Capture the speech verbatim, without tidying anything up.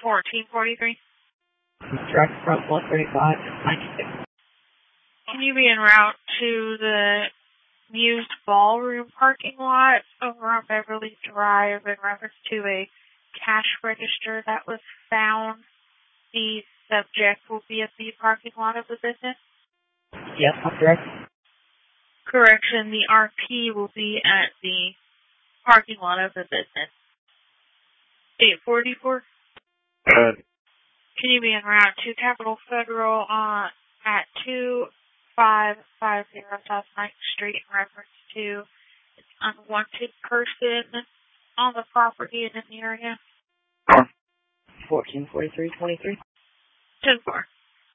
fourteen forty-three. Direct from one thirty-five to ninety-six. Can you be en route to the used ballroom parking lot over on Beverly Drive in reference to a cash register that was found? The subject will be at the parking lot of the business? Yes, I'm correct. Correction, the R P will be at the parking lot of the business. eight forty-four? Good. Can you be en route to Capitol Federal uh, at two five five zero South ninth Street in reference to an unwanted person on the property and in the area? fourteen forty-three twenty-three. ten four.